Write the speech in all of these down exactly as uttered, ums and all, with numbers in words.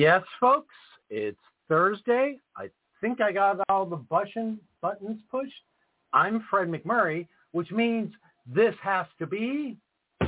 Yes, folks, it's Thursday. I think I got all the button, buttons pushed. I'm Fred McMurray, which means this has to be...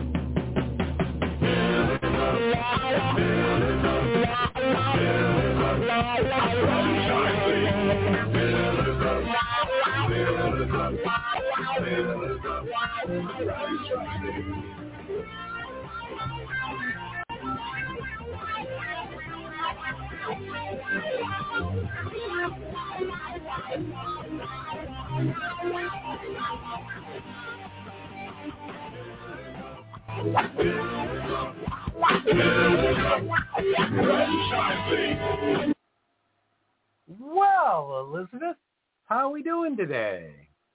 Well, Elizabeth, how are we doing today?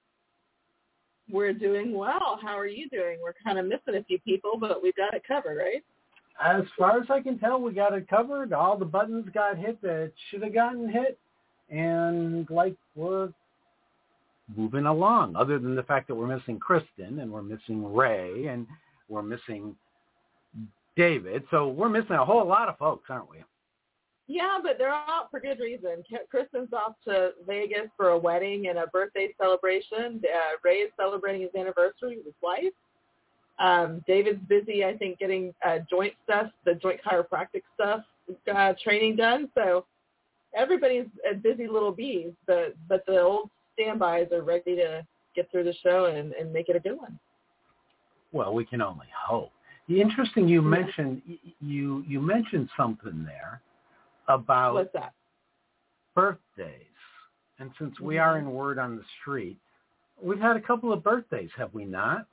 We're doing well. How are you doing? We're kind of missing a few people, but we've got it covered, right? As far as I can tell, we got it covered. All the buttons got hit that should have gotten hit. And, like, we're moving along, other than the fact that we're missing Kristen and we're missing Ray and we're missing David. So we're missing a whole lot of folks, aren't we? Yeah, but they're out for good reason. Kristen's off to Vegas for a wedding and a birthday celebration. Uh, Ray is celebrating his anniversary with his wife. Um, David's busy, I think, getting uh, joint stuff, the joint chiropractic stuff, uh, training done. So everybody's a busy little bees, but, but the old standbys are ready to get through the show and, and make it a good one. Well, we can only hope. Interesting, you mentioned you you mentioned something there about What's that? birthdays. And since we mm-hmm. are in Word on the Street, we've had a couple of birthdays, have we not?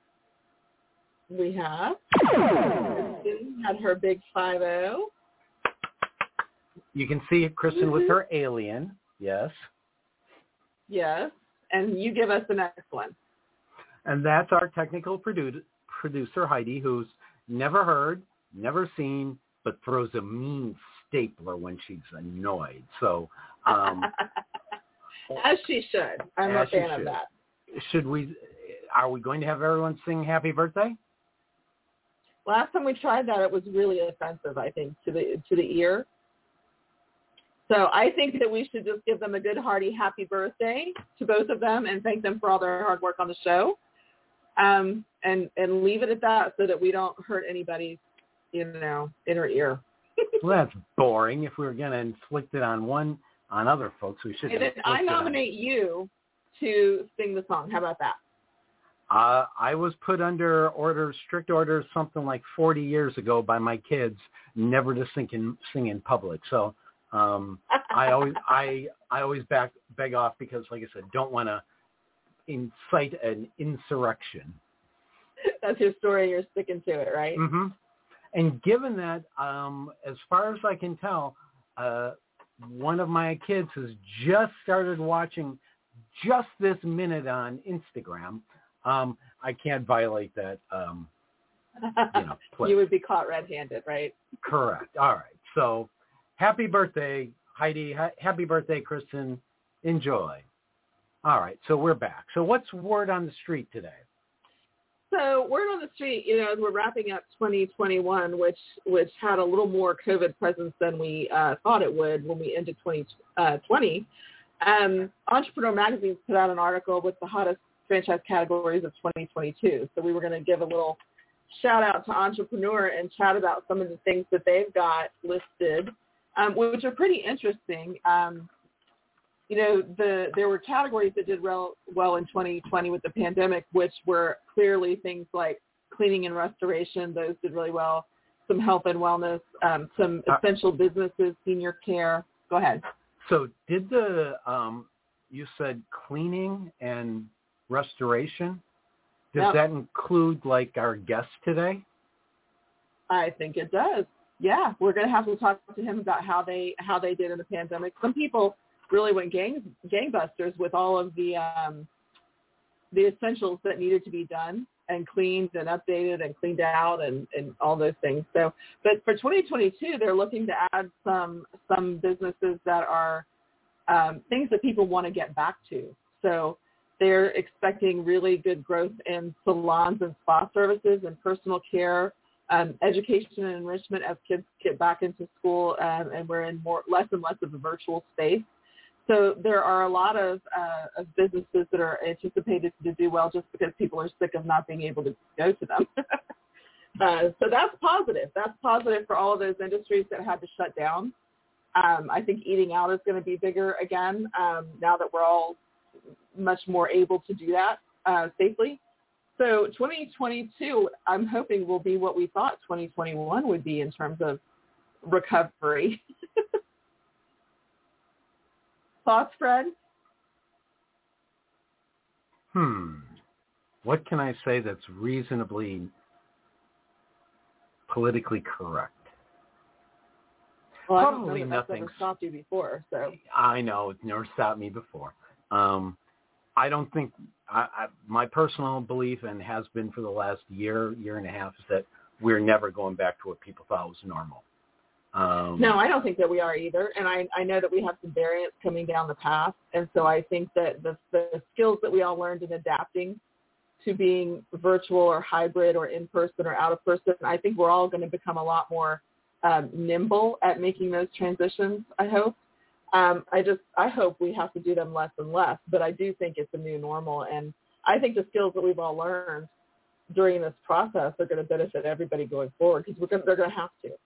We have. Kristen had her big five oh. You can see Kristen mm-hmm. with her alien, yes. Yes, and you give us the next one. And that's our technical produ- producer, Heidi, who's never heard, never seen, but throws a mean stapler when she's annoyed. So, um, as she should. I'm a fan of should. that. Should we? Are we going to have everyone sing "Happy Birthday"? Last time we tried that, it was really offensive, I think, to the to the ear. So I think that we should just give them a good, hearty happy birthday to both of them and thank them for all their hard work on the show, um, and and leave it at that so that we don't hurt anybody's, you know, inner ear. Well, that's boring. If we were going to inflict it on one on other folks, we should. And then I nominate you to sing the song. How about that? Uh, I was put under orders, strict orders, something like forty years ago by my kids, never to sing in sing in public. So um, I always I I always back beg off because, like I said, don't want to incite an insurrection. That's your story. You're sticking to it, right? Mm-hmm. And given that, um, as far as I can tell, uh, one of my kids has just started watching just this minute on Instagram. Um, I can't violate that. Um, you know, you would be caught red-handed, right? Correct. All right. So, happy birthday, Heidi. Ha- happy birthday, Kristen. Enjoy. All right. So we're back. So what's word on the street today? So word on the street, you know, as we're wrapping up twenty twenty-one, which which had a little more COVID presence than we uh, thought it would when we ended twenty twenty. Um, Entrepreneur Magazine put out an article with the hottest franchise categories of twenty twenty-two. So we were going to give a little shout out to Entrepreneur and chat about some of the things that they've got listed, um, which are pretty interesting. Um, you know, the there were categories that did well, well in twenty twenty with the pandemic, which were clearly things like cleaning and restoration. Those did really well. Some health and wellness, um, some essential businesses, senior care. Go ahead. So did the, um, you said cleaning and restoration, does yep. that include like our guest today? I think it does. Yeah, we're going to have to talk to him about how they how they did in the pandemic. Some people really went gang, gangbusters with all of the um, the essentials that needed to be done and cleaned and updated and cleaned out and, and all those things. So, but for twenty twenty-two, they're looking to add some some businesses that are um, things that people want to get back to. So they're expecting really good growth in salons and spa services and personal care, um, education and enrichment as kids get back into school, um, and we're in more less and less of a virtual space. So there are a lot of, uh, of businesses that are anticipated to do well just because people are sick of not being able to go to them. uh, so that's positive. That's positive for all of those industries that had to shut down. Um, I think eating out is going to be bigger again um, now that we're all much more able to do that uh, safely. So twenty twenty-two, I'm hoping, will be what we thought twenty twenty-one would be in terms of recovery. Thoughts, Fred? Hmm. What can I say that's reasonably politically correct? Well, Probably I don't know that nothing. That's never stopped you before, so. I know it's never stopped me before. Um, I don't think I, I, my personal belief, and has been for the last year, year and a half, is that we're never going back to what people thought was normal. Um, no, I don't think that we are either, and I, I know that we have some variants coming down the path, and so I think that the, the skills that we all learned in adapting to being virtual or hybrid or in person or out of person, I think we're all going to become a lot more um, nimble at making those transitions, I hope. Um, I just, I hope we have to do them less and less, but I do think it's a new normal, and I think the skills that we've all learned during this process are going to benefit everybody going forward because we're going, they're going to have to.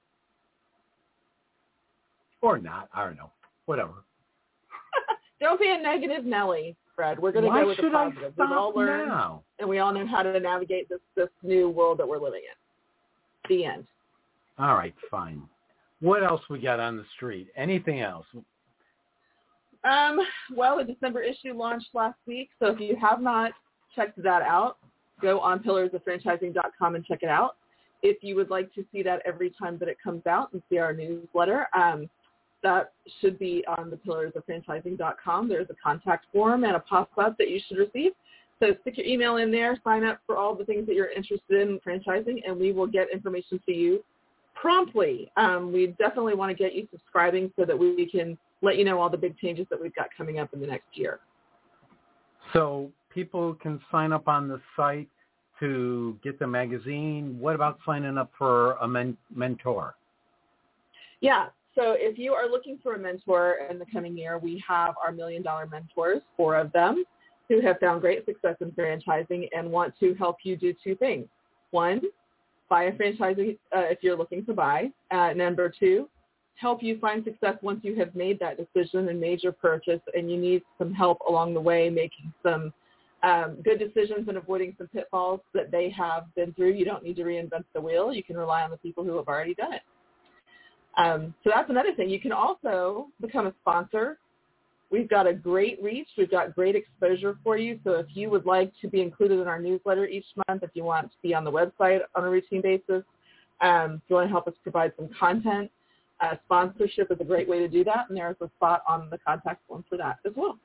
Or not. I don't know. Whatever. Don't be a negative Nelly, Fred. We're going to Why go with the should I positive. We've all stop learned, now? and we all know how to navigate this, this new world that we're living in. The end. All right, fine. What else we got on the street? Anything else? Um, well, the December issue launched last week, so if you have not checked that out, go on pillars of franchising dot com and check it out. If you would like to see that every time that it comes out and see our newsletter, um, that should be on the pillars of franchising dot com. There's a contact form and a pop-up that you should receive. So stick your email in there, sign up for all the things that you're interested in franchising, and we will get information to you promptly. Um, we definitely want to get you subscribing so that we can let you know all the big changes that we've got coming up in the next year. So people can sign up on the site to get the magazine. What about signing up for a men- mentor? Yeah. So if you are looking for a mentor in the coming year, we have our Million Dollar Mentors, four of them, who have found great success in franchising and want to help you do two things. One, buy a franchising uh, if you're looking to buy. Uh, number two, help you find success once you have made that decision and made your purchase, and you need some help along the way making some um, good decisions and avoiding some pitfalls that they have been through. You don't need to reinvent the wheel. You can rely on the people who have already done it. Um, so that's another thing. You can also become a sponsor. We've got a great reach. We've got great exposure for you. So if you would like to be included in our newsletter each month, if you want to be on the website on a routine basis, um, if you want to help us provide some content, uh, sponsorship is a great way to do that. And there's a spot on the contact form for that as well.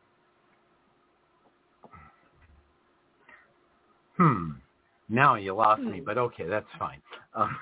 Hmm. Now you lost hmm. me, but okay, that's fine. Um,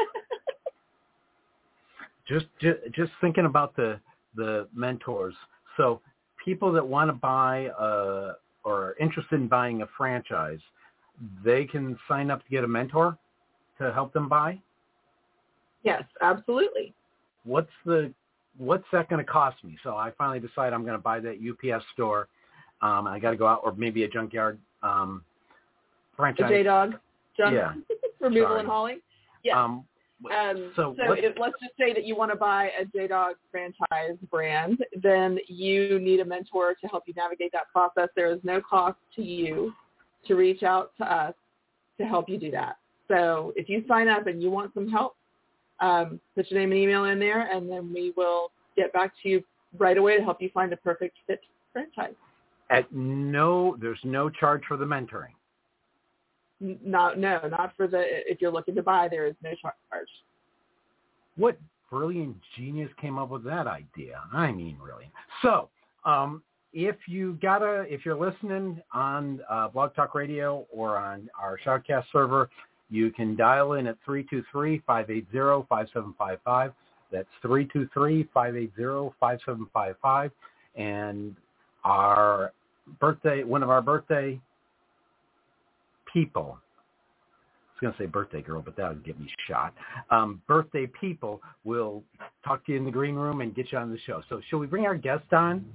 just, just just thinking about the the mentors. So people that want to buy uh, or are interested in buying a franchise, they can sign up to get a mentor to help them buy? Yes, absolutely. What's the what's that going to cost me? So I finally decide I'm going to buy that U P S store. Um, I got to go out, or maybe a junkyard um, franchise. A J-Dog, junk yeah. removal Sorry. and hauling. Yeah. Um, Um, so so if, let's just say that you want to buy a J-Dog franchise brand, then you need a mentor to help you navigate that process. There is no cost to you to reach out to us to help you do that. So if you sign up and you want some help, um, put your name and email in there, and then we will get back to you right away to help you find a perfect fit franchise. At no, there's no charge for the mentoring. Not, no, not for the, if you're looking to buy, there is no charge. What brilliant genius came up with that idea? I mean, really. So, um, if you gotta, if you're listening on uh, Blog Talk Radio or on our Shoutcast server, you can dial in at three two three, five eight zero, five seven five five. That's three two three, five eight zero, five seven five five. And our birthday, one of our birthday people. going to say birthday girl, but that would get me shot. Um, birthday people will talk to you in the green room and get you on the show. So shall we bring our guest on?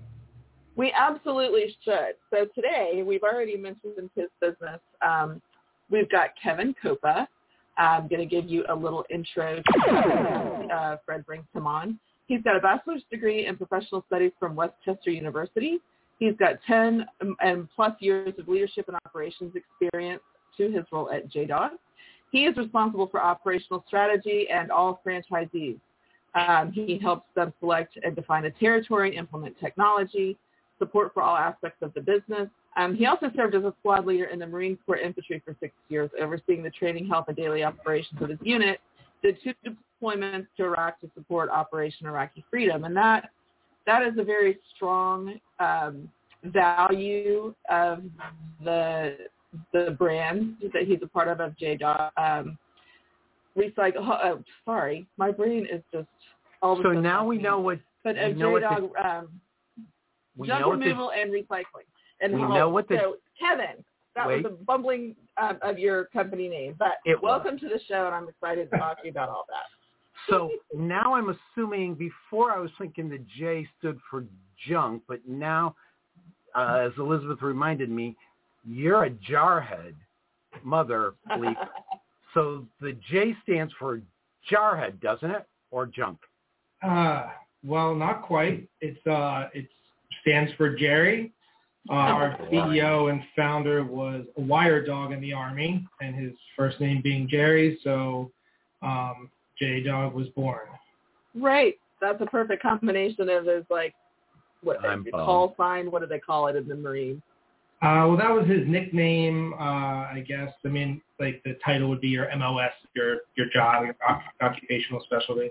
We absolutely should. So today, we've already mentioned his business. Um, we've got Kevin Copa. I'm going to give you a little intro to uh, Fred brings him on. He's got a bachelor's degree in professional studies from Westchester University. He's got ten and plus years of leadership and operations experience to his role at J Dog. He is responsible for operational strategy and all franchisees. Um, he helps them select and define a territory, implement technology, support for all aspects of the business. Um, he also served as a squad leader in the Marine Corps Infantry for six years, overseeing the training, health, and daily operations of his unit. Did two deployments to Iraq to support Operation Iraqi Freedom, and that that is a very strong um, value of the the brand that he's a part of of J Dog. Um, recycle. Oh, sorry, my brain is just all of a So sudden now we know what. But of J Dog, um, junk removal and recycling. And we how, know what the. So Kevin, that wait. was a bumbling um, of your company name, but it welcome was. to the show, and I'm excited to talk to you about all that. So now I'm assuming, before I was thinking the J stood for junk, but now, uh, as Elizabeth reminded me, you're a jarhead, mother bleep. So the J stands for jarhead, doesn't it? Or junk? Uh, well, not quite. It's uh, it stands for Jerry. Uh, our C E O and founder was a wire dog in the Army, and his first name being Jerry, so um, J Dog was born. Right. That's a perfect combination of his, like, what, I'm call sign, what do they call it in the Marines? Uh, well, that was his nickname, uh, I guess. I mean, like, the title would be your M O S, your your job, your occupational specialty.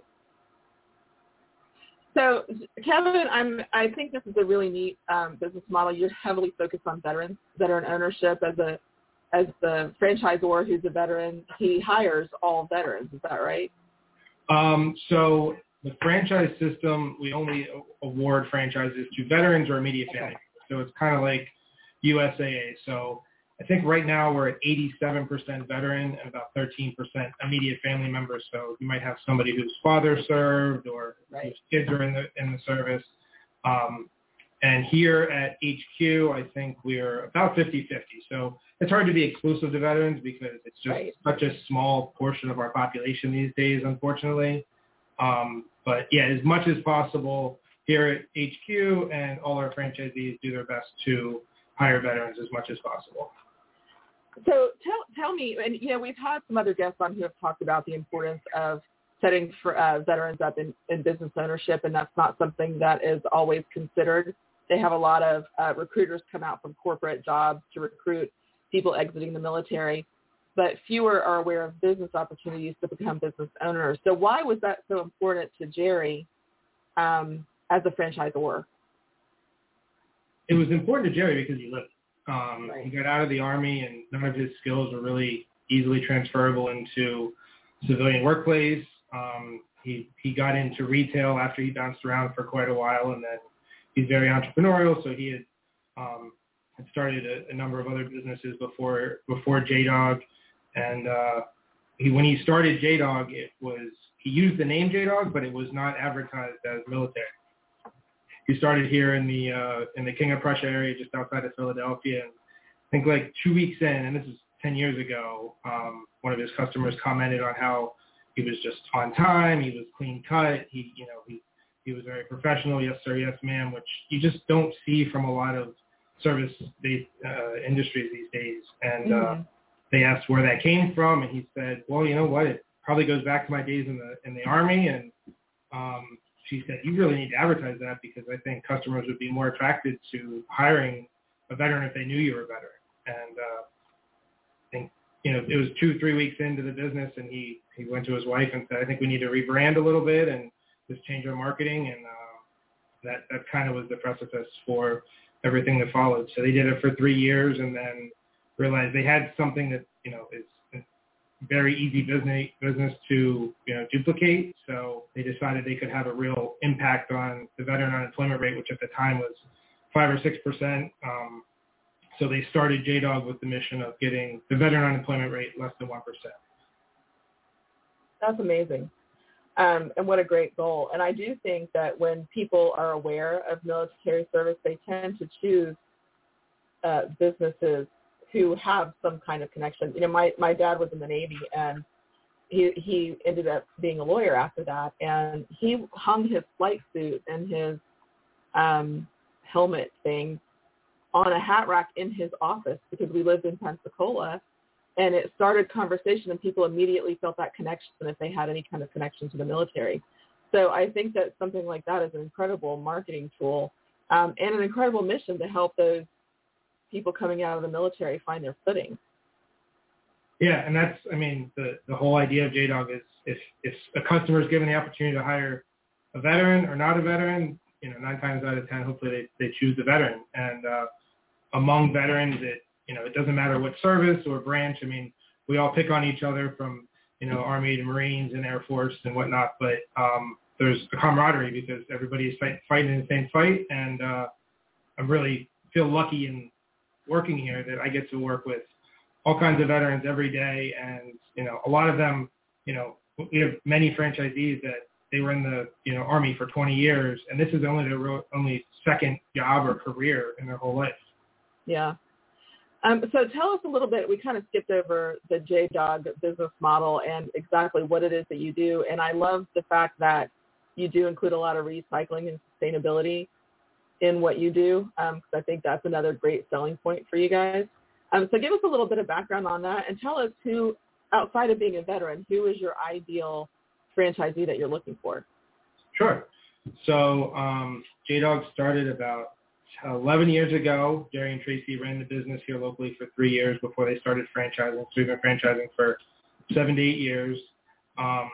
So, Kevin, I'm, I think this is a really neat um, business model. You're heavily focused on veterans, veteran ownership. As a as the franchisor who's a veteran, he hires all veterans. Is that right? Um, so the franchise system, we only award franchises to veterans or immediate family. Okay. So it's kind of like U S A A. So I think right now we're at eighty-seven percent veteran and about thirteen percent immediate family members. So you might have somebody whose father served or Right. whose kids are in the in the service. Um, and here at H Q, I think we're about fifty-fifty. So it's hard to be exclusive to veterans because it's just Right. such a small portion of our population these days, unfortunately. Um, but yeah, as much as possible here at H Q, and all our franchisees do their best to hire veterans as much as possible. So tell tell me, and you know, we've had some other guests on who have talked about the importance of setting for uh, veterans up in, in business ownership, and that's not something that is always considered. They have a lot of uh, recruiters come out from corporate jobs to recruit people exiting the military, but fewer are aware of business opportunities to become business owners. So why was that so important to Jerry um, as a franchisor? It was important to Jerry because he lived. Um, Right. He got out of the Army, and none of his skills were really easily transferable into civilian workplace. Um, he he got into retail after he bounced around for quite a while, and then he's very entrepreneurial. So he had um, had started a, a number of other businesses before before J Dog, and uh, he when he started J Dog, it was he used the name J Dog, but it was not advertised as military. He started here in the uh, in the King of Prussia area, just outside of Philadelphia. And I think like two weeks in, and this is ten years ago, um, one of his customers commented on how he was just on time, he was clean cut, he you know he he was very professional, yes sir, yes ma'am, which you just don't see from a lot of service-based uh, industries these days. And Mm-hmm. uh, they asked where that came from, and he said, well, you know what, it probably goes back to my days in the in the Army. And um, she said, you really need to advertise that because I think customers would be more attracted to hiring a veteran if they knew you were a veteran. And uh, I think, you know, it was two, three weeks into the business, and he, he went to his wife and said, I think we need to rebrand a little bit and just change our marketing. And uh, that, that kind of was the precipice for everything that followed. So they did it for three years and then realized they had something that, you know, is very easy business business to you know duplicate. So they decided they could have a real impact on the veteran unemployment rate, which at the time was five or six percent. So they started J Dog with the mission of getting the veteran unemployment rate less than one percent. That's amazing. Um, and what a great goal. And I do think that when people are aware of military service, they tend to choose uh, businesses who have some kind of connection. You know, my, my dad was in the Navy, and he he ended up being a lawyer after that. And he hung his flight suit and his um, helmet thing on a hat rack in his office because we lived in Pensacola. And it started conversation, and people immediately felt that connection if they had any kind of connection to the military. So I think that something like that is an incredible marketing tool um, and an incredible mission to help those people coming out of the military find their footing. Yeah, and that's, I mean, the, the whole idea of J Dog is if, if a customer is given the opportunity to hire a veteran or not a veteran, you know, nine times out of ten, hopefully they, they choose the veteran. And uh, among veterans, it You know, it doesn't matter what service or branch. I mean, we all pick on each other from, you know, Army to Marines and Air Force and whatnot. But um, there's a camaraderie because everybody is fight, fighting in the same fight. And uh, I really feel lucky in working here that I get to work with all kinds of veterans every day. And, you know, a lot of them, you know, we have many franchisees that they were in the, you know, Army for twenty years. And this is only their only second job or career in their whole life. Yeah. Um, so tell us a little bit, we kind of skipped over the J Dog business model and exactly what it is that you do. And I love the fact that you do include a lot of recycling and sustainability in what you do, because um, I think that's another great selling point for you guys. Um, so give us a little bit of background on that and tell us who, outside of being a veteran, who is your ideal franchisee that you're looking for? Sure. So um, J Dog started about eleven years ago. Jerry and Tracy ran the business here locally for three years before they started franchising. So we've been franchising for seven to eight years. Um,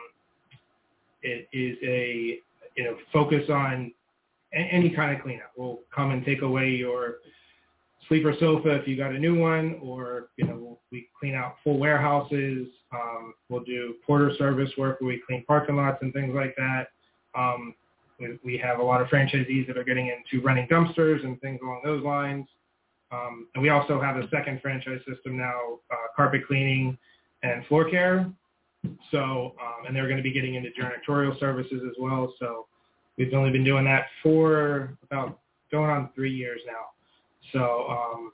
it is a, you know, focus on a- any kind of cleanup. We'll come and take away your sleeper sofa if you got a new one, or, you know, we'll, we clean out full warehouses. Um, we'll do porter service work where we clean parking lots and things like that. Um, We, we have a lot of franchisees that are getting into running dumpsters and things along those lines. Um, and we also have a second franchise system now, uh, carpet cleaning and floor care. So, um, and they're going to be getting into janitorial services as well. So we've only been doing that for about going on three years now. So um,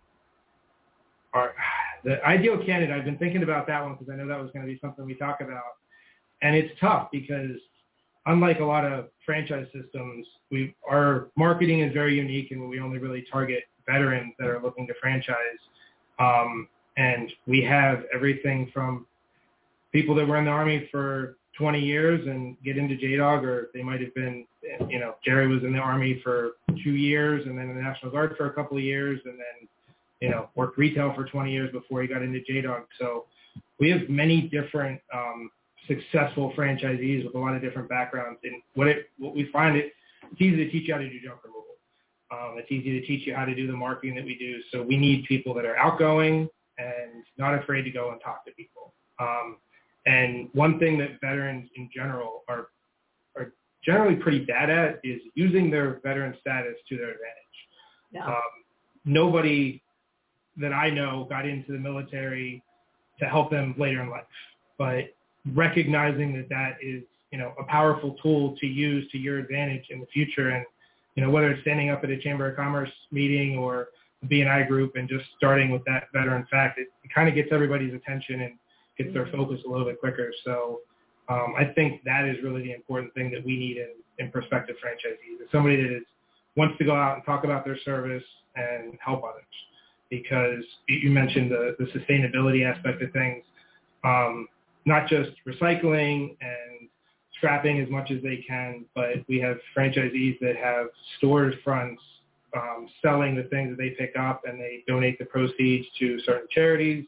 our, the ideal candidate, I've been thinking about that one because I know that was going to be something we talk about. And it's tough because unlike a lot of franchise systems, we our marketing is very unique, and we only really target veterans that are looking to franchise. Um, and we have everything from people that were in the Army for twenty years and get into J Dog, or they might have been, you know, Jerry was in the Army for two years and then in the National Guard for a couple of years, and then, you know, worked retail for twenty years before he got into J Dog. So we have many different um, successful franchisees with a lot of different backgrounds. And what it, what we find, it, it's easy to teach you how to do junk removal. Um, it's easy to teach you how to do the marketing that we do. So we need people that are outgoing and not afraid to go and talk to people. Um, and one thing that veterans in general are are generally pretty bad at is using their veteran status to their advantage. Yeah. Um, nobody that I know got into the military to help them later in life, but recognizing that that is, you know, a powerful tool to use to your advantage in the future. And, you know, whether it's standing up at a Chamber of Commerce meeting or a B and I group and just starting with that veteran fact, it, it kind of gets everybody's attention and gets their focus a little bit quicker. So um, I think that is really the important thing that we need in, in prospective franchisees. Is somebody that is, wants to go out and talk about their service and help others. Because you mentioned the, the sustainability aspect of things. Um, not just recycling and scrapping as much as they can, but we have franchisees that have storage fronts um, selling the things that they pick up, and they donate the proceeds to certain charities.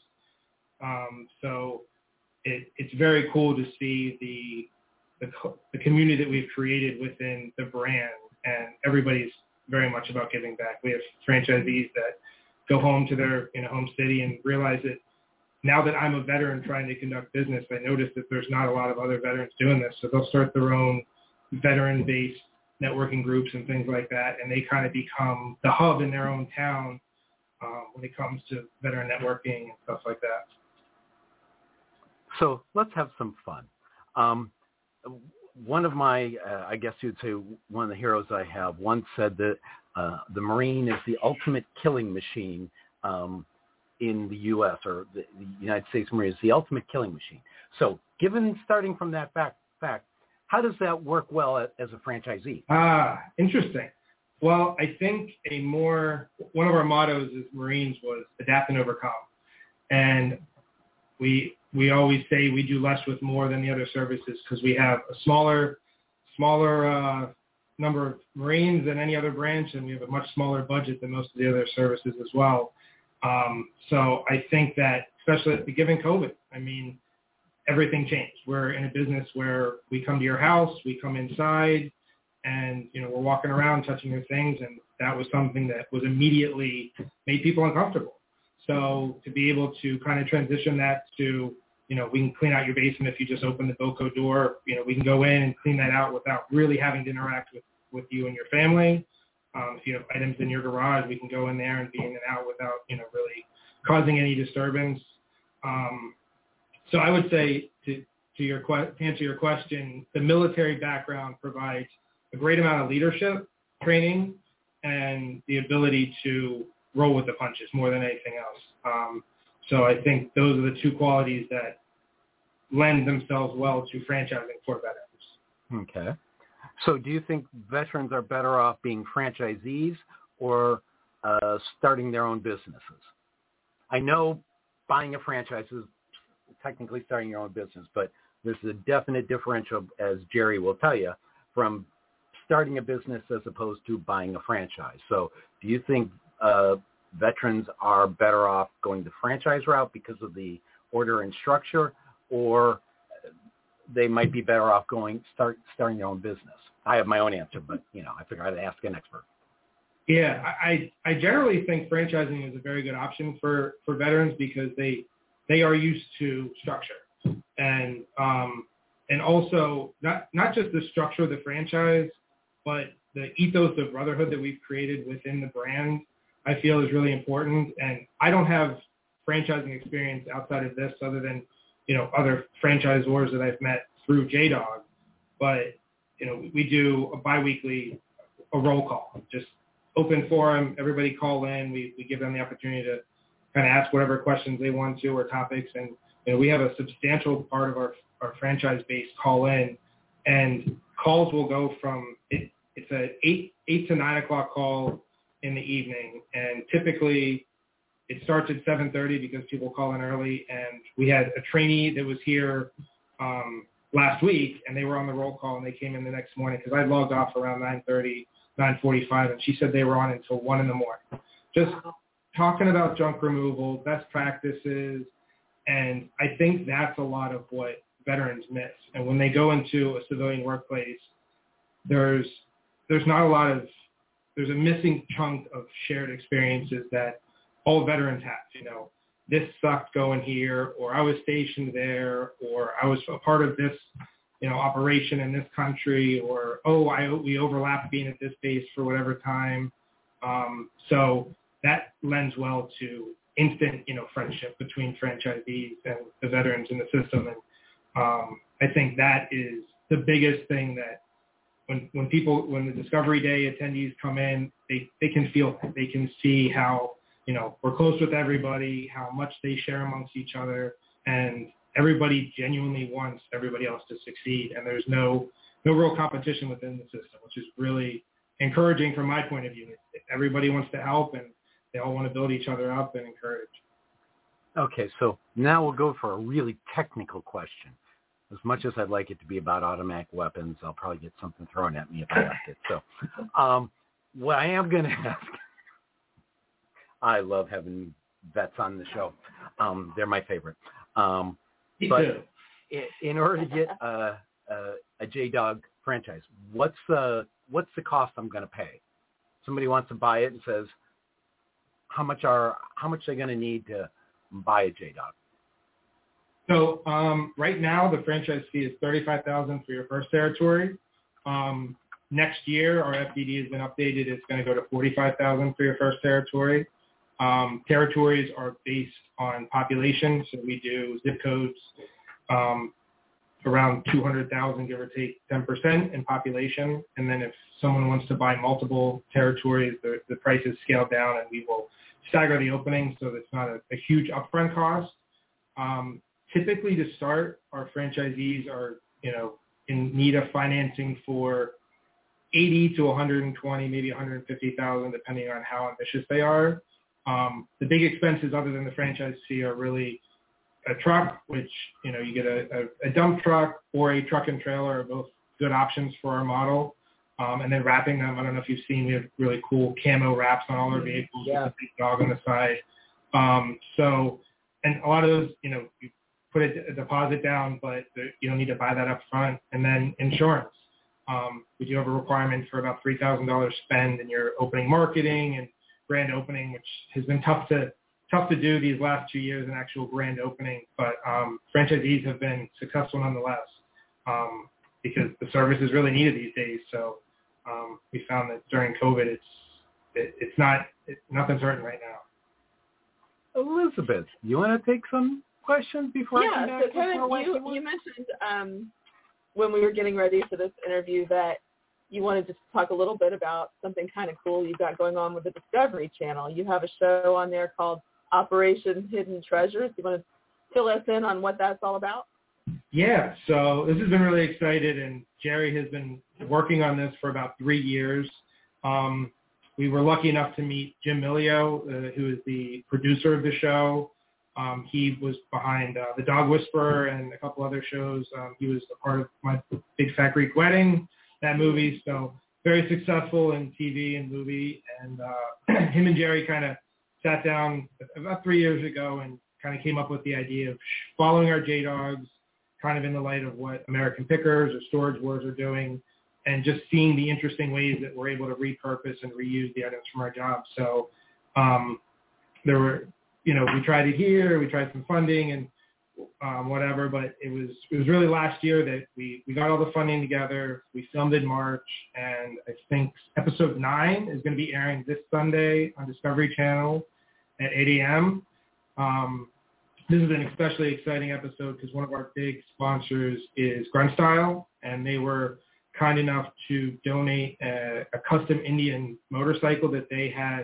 Um, so it, it's very cool to see the, the the community that we've created within the brand, and everybody's very much about giving back. We have franchisees that go home to their, you know, home city and realize that now that I'm a veteran trying to conduct business, I noticed that there's not a lot of other veterans doing this. So they'll start their own veteran-based networking groups and things like that, and they kind of become the hub in their own town um, when it comes to veteran networking and stuff like that. So let's have some fun. Um, one of my, uh, I guess you'd say one of the heroes I have once said that uh, the Marine is the ultimate killing machine um, in the U S or the, the United States Marine is the ultimate killing machine. So given starting from that fact, fact how does that work well as, as a franchisee? Ah, interesting. Well, I think a more, one of our mottos as Marines was adapt and overcome. And we we always say we do less with more than the other services because we have a smaller, smaller uh, number of Marines than any other branch, and we have a much smaller budget than most of the other services as well. Um, so I think that, especially given COVID, I mean, everything changed. We're in a business where we come to your house, we come inside, and, you know, we're walking around touching your things, and that was something that was immediately made people uncomfortable. So to be able to kind of transition that to, you know, we can clean out your basement if you just open the BOCO door. You know, we can go in and clean that out without really having to interact with, with you and your family. Um, if you have items in your garage, we can go in there and be in and out without, you know, really causing any disturbance. Um, so I would say to, to, your, to answer your question, the military background provides a great amount of leadership training and the ability to roll with the punches more than anything else. Um, so I think those are the two qualities that lend themselves well to franchising for veterans. Okay. So do you think veterans are better off being franchisees or uh, starting their own businesses? I know buying a franchise is technically starting your own business, but there's a definite differential, as Jerry will tell you, from starting a business as opposed to buying a franchise. So do you think uh, veterans are better off going the franchise route because of the order and structure, or they might be better off going start starting their own business? I have my own answer, but, you know, I figure I'd ask an expert. Yeah, I, I generally think franchising is a very good option for, for veterans because they they are used to structure. And um, and also not, not just the structure of the franchise, but the ethos of brotherhood that we've created within the brand, I feel is really important. And I don't have franchising experience outside of this other than, you know, other franchisors that I've met through J-Dog. But, you know, we do a biweekly a roll call, just open forum, everybody call in. We, we give them the opportunity to kind of ask whatever questions they want to or topics. And, you know, we have a substantial part of our, our franchise base call in, and calls will go from, it, it's a eight, eight to nine o'clock call in the evening. And typically it starts at seven thirty because people call in early. And we had a trainee that was here um, last week, and they were on the roll call, and they came in the next morning because I logged off around nine thirty, nine forty-five, and she said they were on until one in the morning. Just talking about junk removal, best practices, and I think that's a lot of what veterans miss. And when they go into a civilian workplace, there's there's not a lot of, there's a missing chunk of shared experiences that all veterans have. You know, this sucked going here, or I was stationed there, or I was a part of this, you know, operation in this country, or, oh, I, we overlapped being at this base for whatever time. Um, so that lends well to instant, you know, friendship between franchisees and the veterans in the system. And um, I think that is the biggest thing that when, when people, when the Discovery Day attendees come in, they, they can feel, they can see how, you know, we're close with everybody, how much they share amongst each other, and everybody genuinely wants everybody else to succeed. And there's no, no real competition within the system, which is really encouraging from my point of view. Everybody wants to help, and they all want to build each other up and encourage. Okay, so now we'll go for a really technical question. As much as I'd like it to be about automatic weapons, I'll probably get something thrown at me if I ask it. So um, what I am going to ask, I love having vets on the show. Um, they're my favorite. Um, Me but too. in, in order to get a, a, a J-Dog franchise, what's the, what's the cost I'm going to pay? Somebody wants to buy it and says, how much are how much are they going to need to buy a J-Dog? So um, right now, the franchise fee is thirty-five thousand dollars for your first territory. Um, next year, our F D D has been updated. It's going to go to forty-five thousand dollars for your first territory. Um, territories are based on population, so we do zip codes. Um, around two hundred thousand, give or take ten percent in population. And then if someone wants to buy multiple territories, the, the price is scaled down, and we will stagger the opening so that it's not a, a huge upfront cost. Um, typically to start, our franchisees are, you know, in need of financing for eighty to one hundred twenty, maybe one hundred fifty thousand, depending on how ambitious they are. Um, the big expenses other than the franchise fee are really a truck, which, you know, you get a, a, a dump truck or a truck and trailer are both good options for our model. Um, and then wrapping them, I don't know if you've seen, we have really cool camo wraps on all our vehicles yeah. with a big dog on the side. Um, so, and a lot of those, you know, you put a, a deposit down, but the, you don't need to buy that up front. And then insurance. Um, we do have a requirement for about three thousand dollars spend in your opening marketing and grand opening, which has been tough to tough to do these last two years, an actual grand opening. But um, franchisees have been successful nonetheless um, because the service is really needed these days. So um, we found that during COVID, it's it, it's not it, nothing's hurting right now. Elizabeth, you want to take some questions before yeah, I come back? so Kevin, you, you mentioned um, when we were getting ready for this interview that you wanted to talk a little bit about something kind of cool you've got going on with the Discovery Channel. You have a show on there called Operation Hidden Treasures. You want to fill us in on what that's all about? Yeah, so this has been really excited, and Jerry has been working on this for about three years. Um, we were lucky enough to meet Jim Millio, uh, who is the producer of the show. Um, he was behind uh, The Dog Whisperer and a couple other shows. Um, he was a part of my Big Fat Greek Wedding, that movie. So very successful in T V and movie. And uh, him and Jerry kind of sat down about three years ago and kind of came up with the idea of following our J-Dogs, kind of in the light of what American Pickers or Storage Wars are doing, and just seeing the interesting ways that we're able to repurpose and reuse the items from our jobs. So um, there were, you know, we tried it here, we tried some funding and um, whatever, but it was it was really last year that we, we got all the funding together. We filmed in March, and I think episode nine is going to be airing this Sunday on Discovery Channel at eight a.m. Um, this is an especially exciting episode because one of our big sponsors is Grunt Style, and they were kind enough to donate a, a custom Indian motorcycle that they had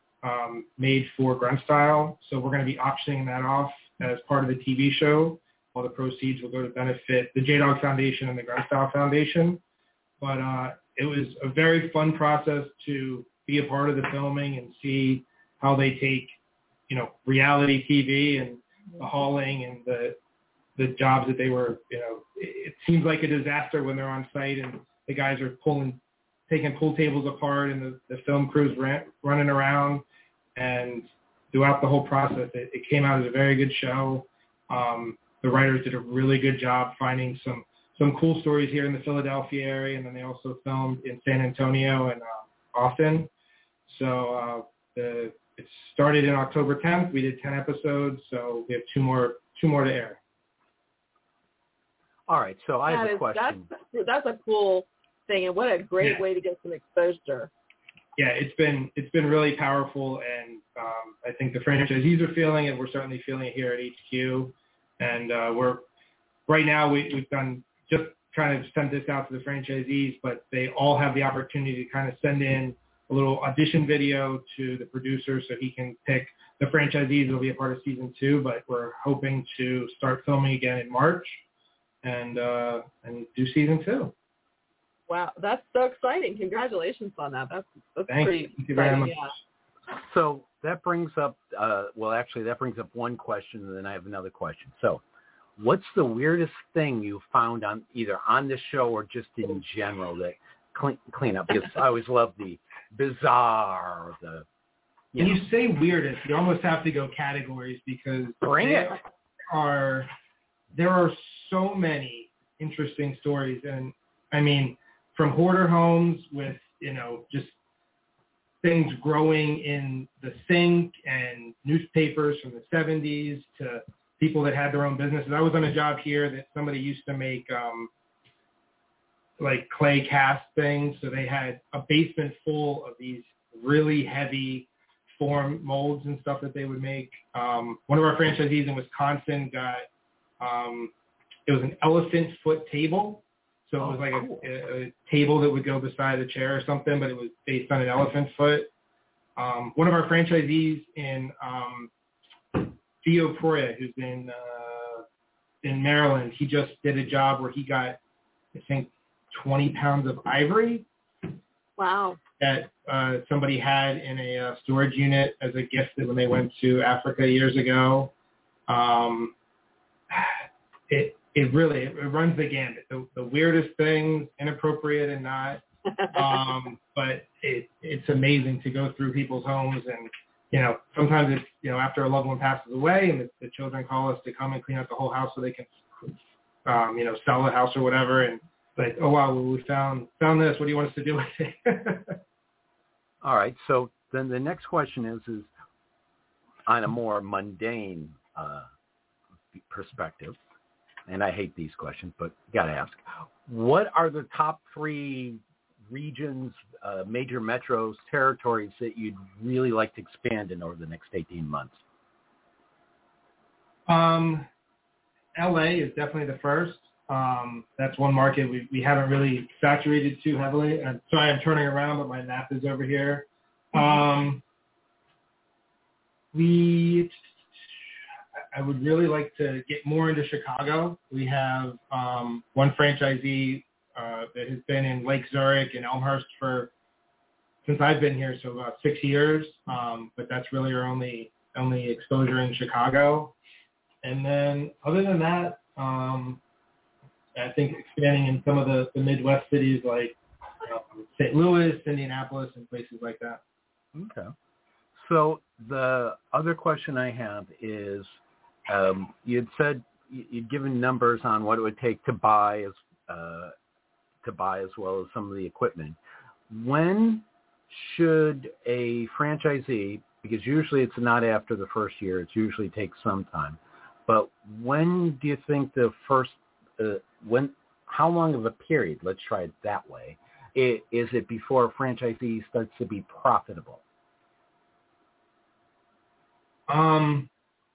um, made for Grunt Style. So we're going to be auctioning that off as part of the T V show. All the proceeds will go to benefit the J-Dog Foundation and the Grunt Style Foundation. But uh, it was a very fun process to be a part of the filming and see how they take, you know, reality T V and the hauling and the the jobs that they were, you know, it, it seems like a disaster when they're on site and the guys are pulling, taking pool tables apart and the, the film crews ran, running around. And throughout the whole process, it, it came out as a very good show. Um, the writers did a really good job finding some, some cool stories here in the Philadelphia area, and then they also filmed in San Antonio and uh, Austin. So uh, the, it started in October tenth. We did ten episodes, so we have two more two more to air. All right, so I have that a is, question. That's, that's a cool thing, and what a great yeah. way to get some exposure. Yeah, it's been it's been really powerful, and um, I think the franchisees are feeling it. We're certainly feeling it here at H Q, and uh, we're right now we, we've done just trying to send this out to the franchisees, but they all have the opportunity to kind of send in a little audition video to the producer so he can pick the franchisees that will be a part of season two. But we're hoping to start filming again in March and uh, and do season two. Wow, that's so exciting! Congratulations on that. That's that's Thank pretty you. Thank you exciting. very much. Yeah. So that brings up, uh, well, actually, that brings up one question, and then I have another question. So what's the weirdest thing you found on either on the show or just in general that clean, clean up? Because I always love the bizarre, the you When know. you say weirdest, you almost have to go categories because Bring it. there are there are so many interesting stories, and I mean, from hoarder homes with, you know, just things growing in the sink and newspapers from the seventies to people that had their own businesses. I was on a job here that somebody used to make um, like clay cast things. So they had a basement full of these really heavy form molds and stuff that they would make. Um, one of our franchisees in Wisconsin got um, it was an elephant foot table. So it was Oh, like cool. a, a table that would go beside a chair or something, but it was based on an elephant foot. Um, one of our franchisees in um, Theo Proya, who's in uh, in Maryland, he just did a job where he got, I think, twenty pounds of ivory. Wow. That uh, somebody had in a uh, storage unit as a gift when they went to Africa years ago. Um, it it really it runs the gambit. The, the weirdest things, inappropriate and not. Um, but it it's amazing to go through people's homes, and you know sometimes it's you know after a loved one passes away and the, the children call us to come and clean up the whole house so they can um, you know sell the house or whatever, and like, oh wow, we found found this. What do you want us to do with it? All right. So then the next question is, is on a more mundane uh, perspective, and I hate these questions, but got to ask, what are the top three regions, uh, major metros, territories that you'd really like to expand in over the next eighteen months? Um, L A is definitely the first. Um, that's one market we, we haven't really saturated too heavily. I'm sorry, I'm turning around, but my map is over here. Um, we, I would really like to get more into Chicago. We have um, one franchisee uh, that has been in Lake Zurich and Elmhurst for since I've been here, so about six years. Um, but that's really our only only exposure in Chicago. And then other than that, um, I think expanding in some of the, the Midwest cities like you know, Saint Louis, Indianapolis, and places like that. Okay. So the other question I have is, um, you'd said you'd given numbers on what it would take to buy as uh, to buy as well as some of the equipment. When should a franchisee, because usually it's not after the first year, it usually takes some time, but when do you think the first uh, when how long of a period, let's try it that way, is it before a franchisee starts to be profitable? Um,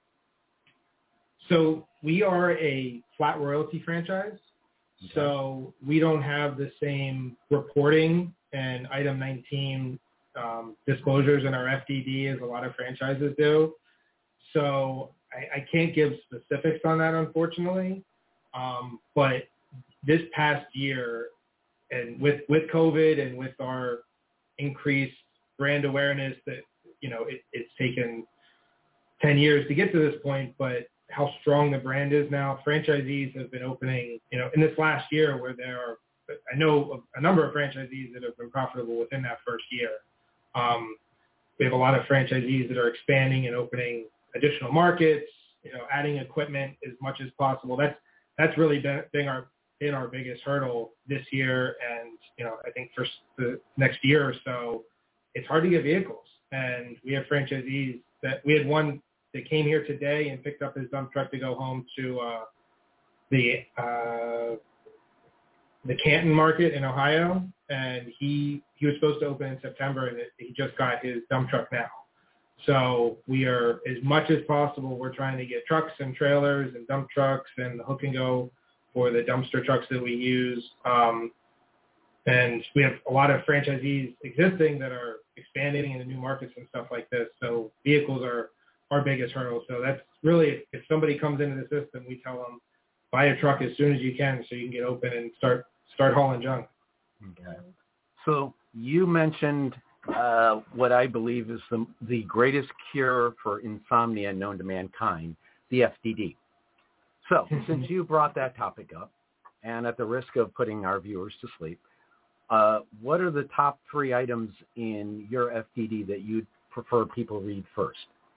so we are a flat royalty franchise, okay. So we don't have the same reporting and item nineteen um, disclosures in our F D D as a lot of franchises do. So I, I can't give specifics on that, unfortunately. Um, but this past year, and with, with COVID and with our increased brand awareness that, you know, it, it's taken ten years to get to this point, but how strong the brand is now. Franchisees have been opening, you know, in this last year where there are, I know a number of franchisees that have been profitable within that first year. Um, we have a lot of franchisees that are expanding and opening additional markets, you know, adding equipment as much as possible. That's that's really been, been our been our biggest hurdle this year, and you know, I think for the next year or so, it's hard to get vehicles. And we have franchisees that we had one that came here today and picked up his dump truck to go home to uh, the uh, the Canton market in Ohio, and he he was supposed to open in September, and it, he just got his dump truck now. So we are, as much as possible, we're trying to get trucks and trailers and dump trucks and the hook and go for the dumpster trucks that we use. Um, and we have a lot of franchisees existing that are expanding into new markets and stuff like this. So vehicles are our biggest hurdle. So that's really, if somebody comes into the system, we tell them, buy a truck as soon as you can so you can get open and start start hauling junk. Okay. So you mentioned uh, what I believe is the, the greatest cure for insomnia known to mankind, the F D D. So since you brought that topic up, and at the risk of putting our viewers to sleep, uh, what are the top three items in your F D D that you'd prefer people read first?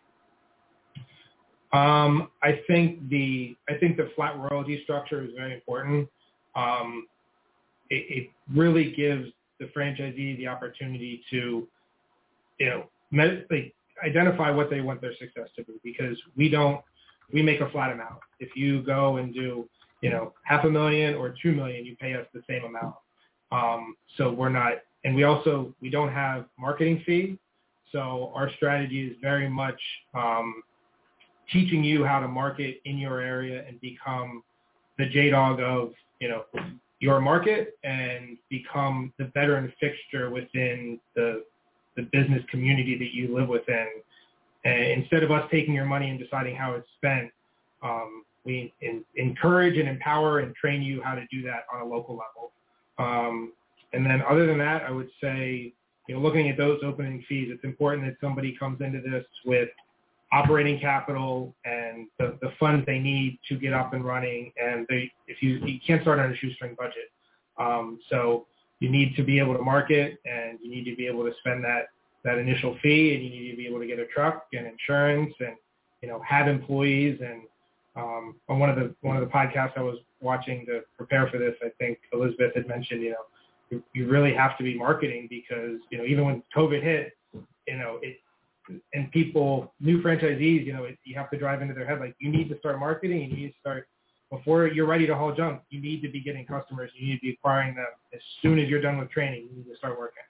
Um, I think the I think the flat royalty structure is very important. Um, it, it really gives the franchisee the opportunity to, you know, med- like identify what they want their success to be, because we don't we make a flat amount. If you go and do, you know, half a million or two million, you pay us the same amount. Um, so we're not, and we also we don't have marketing fee. So our strategy is very much um, teaching you how to market in your area and become the J-Dog of, you know, your market and become the veteran fixture within the the business community that you live within. And instead of us taking your money and deciding how it's spent, um, we in, encourage and empower and train you how to do that on a local level. Um, and then other than that, I would say, you know, looking at those opening fees, it's important that somebody comes into this with operating capital and the, the funds they need to get up and running. And they, if you, you can't start on a shoestring budget. Um, so you need to be able to market, and you need to be able to spend that, that initial fee, and you need to be able to get a truck and insurance and, you know, have employees. And um, on one of the, one of the podcasts I was watching to prepare for this, I think Elizabeth had mentioned, you know, you, you really have to be marketing because, you know, even when COVID hit, you know, it, and people, new franchisees, you know, it, you have to drive into their head, like, you need to start marketing, you need to start, before you're ready to haul junk, you need to be getting customers, you need to be acquiring them. As soon as you're done with training, you need to start working.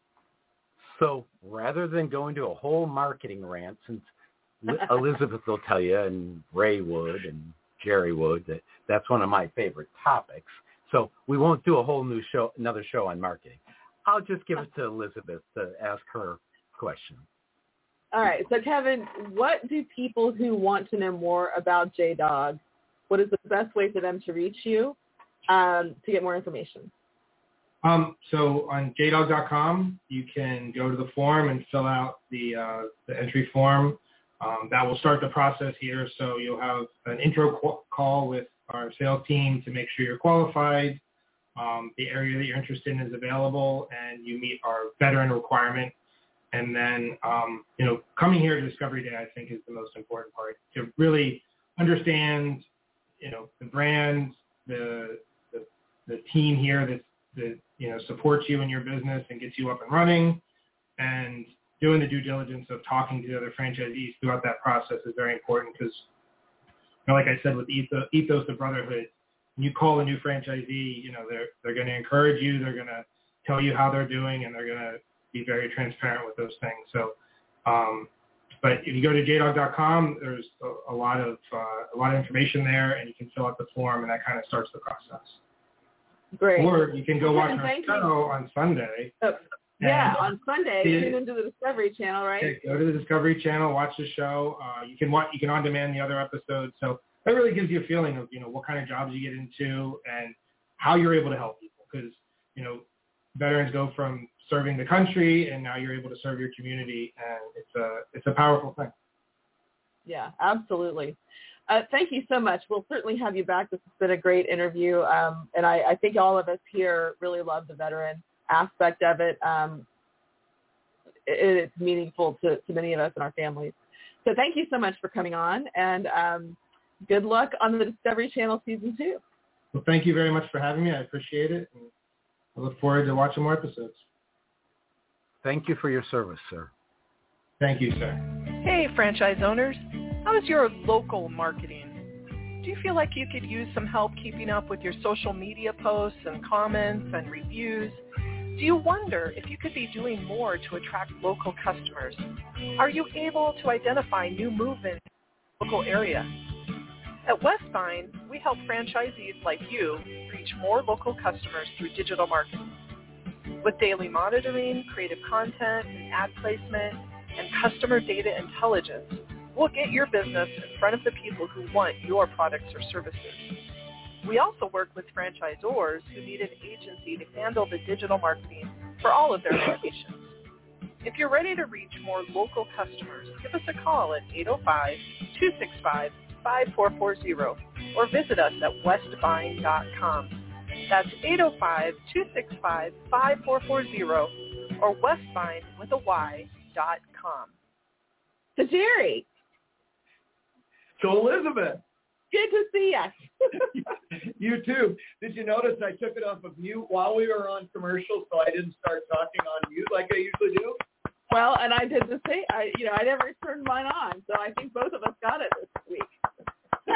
So rather than going to a whole marketing rant, since Elizabeth will tell you, and Ray would, and Jerry would, that that's one of my favorite topics. So we won't do a whole new show, another show on marketing. I'll just give it to Elizabeth to ask her question. All right. So, Kevin, what do people who want to know more about J-Dog, what is the best way for them to reach you um, to get more information? Um, so on j dog dot com, you can go to the form and fill out the, uh, the entry form. Um, that will start the process here. So you'll have an intro qu- call with our sales team to make sure you're qualified. Um, the area that you're interested in is available, and you meet our veteran requirement. And then, um, you know, coming here to Discovery Day, I think, is the most important part, to really understand, you know, the brand, the the, the team here that, that, you know, supports you in your business and gets you up and running, and doing the due diligence of talking to the other franchisees throughout that process is very important because, you know, like I said, with ethos, ethos of brotherhood, when you call a new franchisee, you know, they're, they're going to encourage you, they're going to tell you how they're doing, and they're going to be very transparent with those things. So, um, but if you go to j dog dot com, there's a, a lot of uh, a lot of information there, and you can fill out the form, and that kind of starts the process. Great. Or you can go watch our Thank show you. on Sunday. Oh, yeah, and, on Sunday, it, tune into the Discovery Channel, right? Yeah, go to the Discovery Channel, watch the show. Uh, you can watch, you can on demand the other episodes. So that really gives you a feeling of, you know, what kind of jobs you get into and how you're able to help people. Because, you know, veterans go from serving the country, and now you're able to serve your community, and it's a it's a powerful thing. Yeah, absolutely. Uh, thank you so much. We'll certainly have you back. This has been a great interview, um, and I, I think all of us here really love the veteran aspect of it. Um, it it's meaningful to, to many of us and our families. So thank you so much for coming on, and um, good luck on the Discovery Channel season two. Well, thank you very much for having me. I appreciate it, and I look forward to watching more episodes. Thank you for your service, sir. Thank you, sir. Hey, franchise owners. How is your local marketing? Do you feel like you could use some help keeping up with your social media posts and comments and reviews? Do you wonder if you could be doing more to attract local customers? Are you able to identify new movements in the local area? At Westbine, we help franchisees like you reach more local customers through digital marketing. With daily monitoring, creative content, and ad placement, and customer data intelligence, we'll get your business in front of the people who want your products or services. We also work with franchisors who need an agency to handle the digital marketing for all of their locations. If you're ready to reach more local customers, give us a call at eight oh five, two six five, five four four zero or visit us at westbine dot com. That's eight oh five, two six five, five four four zero or westbine with a Y dot com. So Jerry. So Elizabeth. Good to see you. You too. Did you notice I took it off of mute while we were on commercial, so I didn't start talking on mute like I usually do? Well, and I did the same. I, you know, I never turned mine on, so I think both of us got it this week.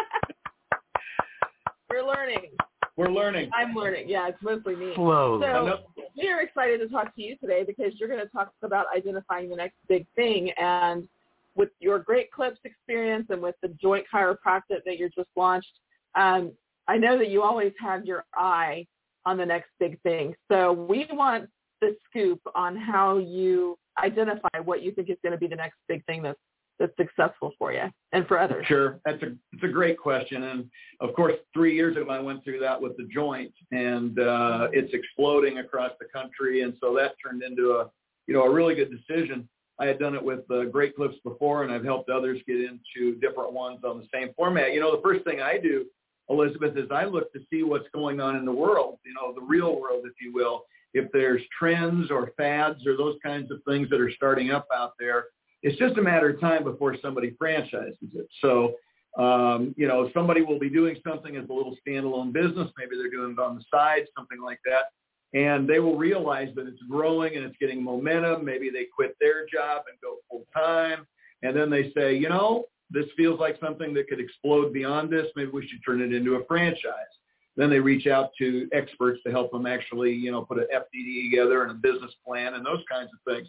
We're learning. We're learning. I'm learning. Yeah, it's mostly me. Slowly. So we are excited to talk to you today because you're going to talk about identifying the next big thing. And with your Great Clips experience and with the Joint Chiropractic that you just launched, um, I know that you always have your eye on the next big thing. So we want the scoop on how you identify what you think is going to be the next big thing that's that's successful for you and for others. Sure. That's a, it's a great question. And of course, three years ago, I went through that with the joint, and uh, it's exploding across the country. And so that turned into a, you know, a really good decision. I had done it with uh, Great Clips before, and I've helped others get into different ones on the same format. You know, the first thing I do, Elizabeth, is I look to see what's going on in the world, you know, the real world, if you will. If there's trends or fads or those kinds of things that are starting up out there, it's just a matter of time before somebody franchises it. So, um, you know, somebody will be doing something as a little standalone business. Maybe they're doing it on the side, something like that. And they will realize that it's growing and it's getting momentum. Maybe they quit their job and go full time. And then they say, you know, this feels like something that could explode beyond this. Maybe we should turn it into a franchise. Then they reach out to experts to help them actually, you know, put an F D D together and a business plan and those kinds of things.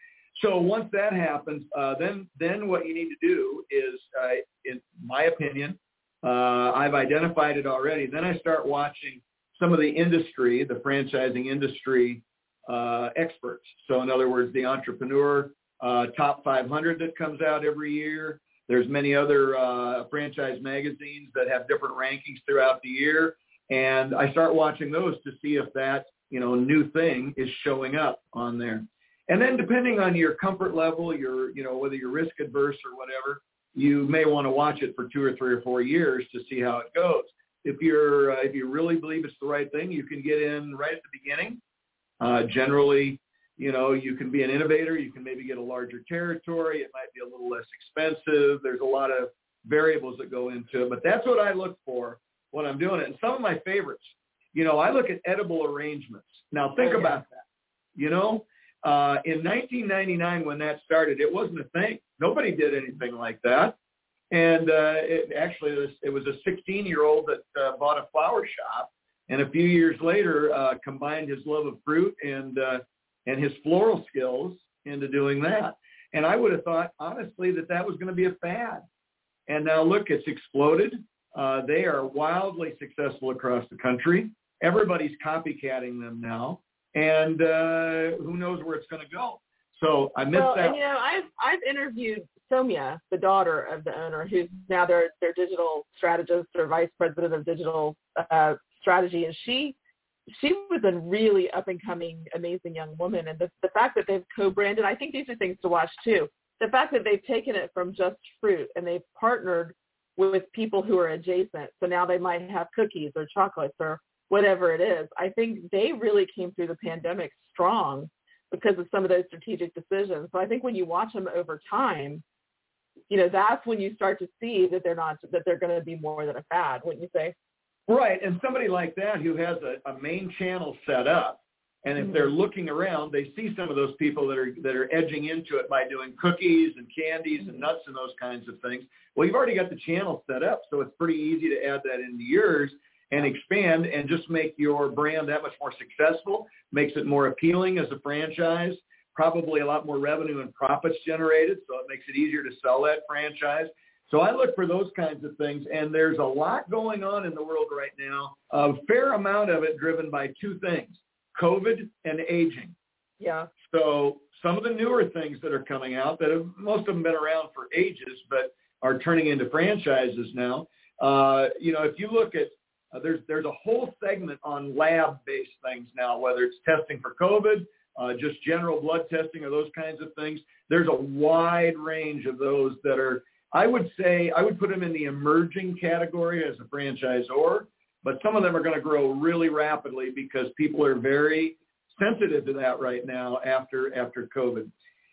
So once that happens, uh, then then what you need to do is, uh, in my opinion, uh, I've identified it already. Then I start watching some of the industry, the franchising industry uh, experts. So in other words, the Entrepreneur uh, Top five hundred that comes out every year. There's many other uh, franchise magazines that have different rankings throughout the year. And I start watching those to see if that, you know, new thing is showing up on there. And then depending on your comfort level, your, you know, whether you're risk adverse or whatever, you may want to watch it for two or three or four years to see how it goes. If you're, uh, if you really believe it's the right thing, you can get in right at the beginning. Uh, generally, you know, you can be an innovator. You can maybe get a larger territory. It might be a little less expensive. There's a lot of variables that go into it, but that's what I look for when I'm doing it. And some of my favorites, you know, I look at edible arrangements. Now think oh, yeah. about that. You know, uh, in nineteen ninety-nine when that started, it wasn't a thing. Nobody did anything like that. And uh, it actually, it was, it was a sixteen-year-old that uh, bought a flower shop, and a few years later uh, combined his love of fruit and uh, and his floral skills into doing that. And I would have thought, honestly, that that was going to be a fad. And now look, it's exploded. Uh, they are wildly successful across the country. Everybody's copycatting them now. And uh, who knows where it's going to go. So I missed well, that. And, you know, I've, I've interviewed Soumya, the daughter of the owner, who's now their, their digital strategist or vice president of digital uh, strategy. And she she was a really up-and-coming, amazing young woman. And the, the fact that they've co-branded, I think these are things to watch too. The fact that they've taken it from just fruit and they've partnered with people who are adjacent. So now they might have cookies or chocolates or whatever it is. I think they really came through the pandemic strong because of some of those strategic decisions. So I think when you watch them over time, you know, that's when you start to see that they're not, that they're going to be more than a fad, wouldn't you say? Right. And somebody like that who has a, a main channel set up, and if mm-hmm. they're looking around, they see some of those people that are that are edging into it by doing cookies and candies mm-hmm. and nuts and those kinds of things. Well, you've already got the channel set up, so it's pretty easy to add that into yours and expand and just make your brand that much more successful, makes it more appealing as a franchise, probably a lot more revenue and profits generated, so it makes it easier to sell that franchise. So I look for those kinds of things, and there's a lot going on in the world right now, a fair amount of it driven by two things, COVID and aging. Yeah. So some of the newer things that are coming out that have, most of them been around for ages, but are turning into franchises now. Uh, you know, if you look at, uh, there's there's a whole segment on lab-based things now, whether it's testing for COVID, uh, just general blood testing or those kinds of things. There's a wide range of those that are, I would say, I would put them in the emerging category as a franchisor, but some of them are going to grow really rapidly because people are very sensitive to that right now after after COVID.